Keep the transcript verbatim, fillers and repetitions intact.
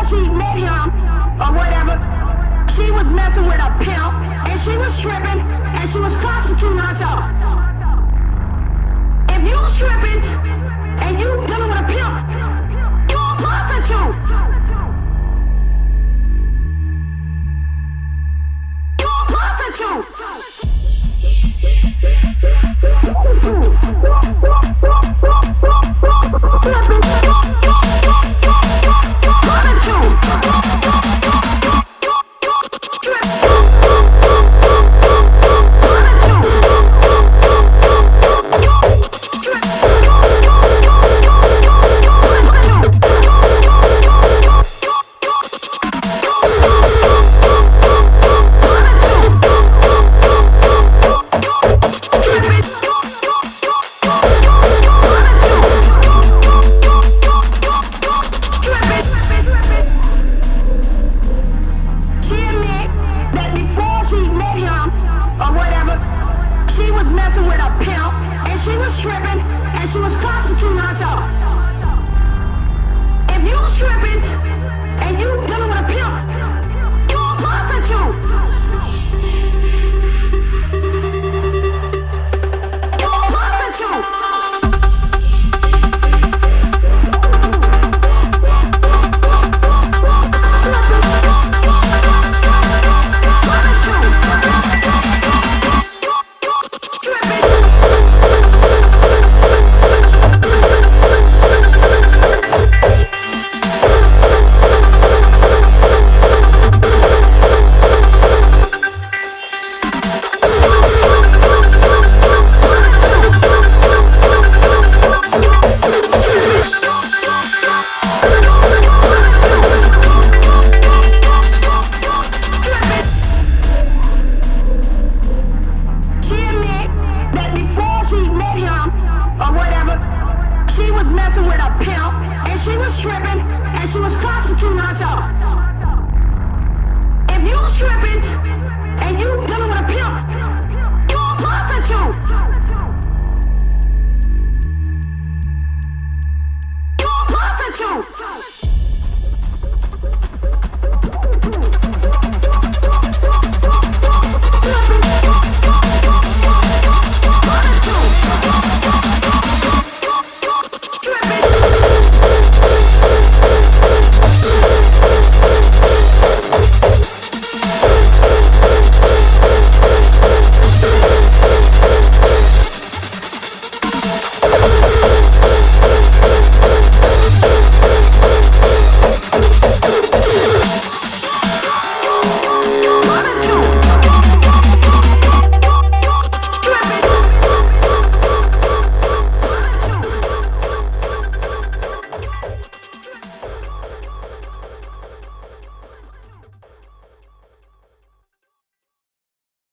she met him or whatever, she was messing with a pimp and she was stripping and she was prostituting herself. If you stripping and you dealing with a pimp, you a prostitute. You a prostitute. She was messing with a pimp and she was stripping and she was prostituting herself.